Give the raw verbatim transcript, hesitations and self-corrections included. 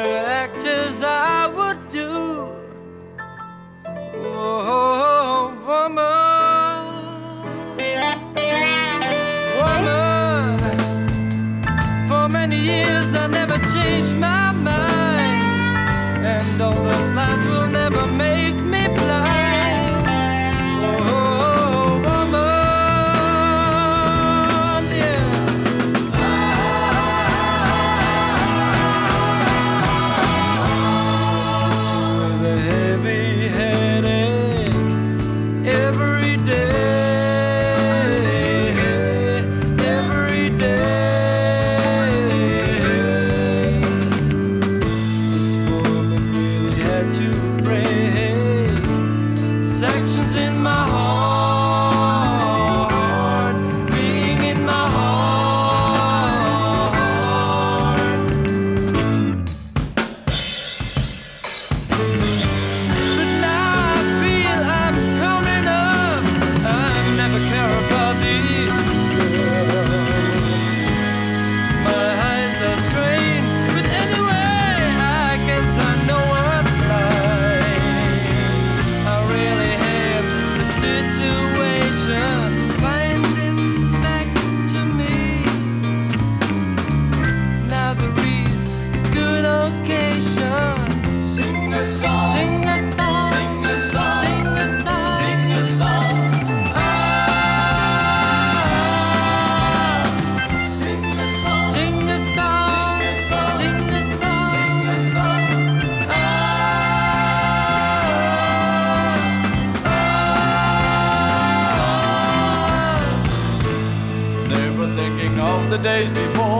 better act as I would do. Oh, woman, woman. For many years I never changed my mind, and all those lies will never make me blind. Oh, woman, yeah. Such a heavy headache every day, every day. This woman really had to break sections in my heart, being in my heart. But now I feel I'm coming up. I never care about these girls. My eyes are strained, but anyway, I guess I know what's like. I really hate the situation, finding back to me. Now there is good occasion. Sing a song, Sing a song, sing a song, sing a song, sing a song. ah, Sing a song, sing a song, sing a song, sing a song, sing a song. ah, ah. Never thinking of the days before.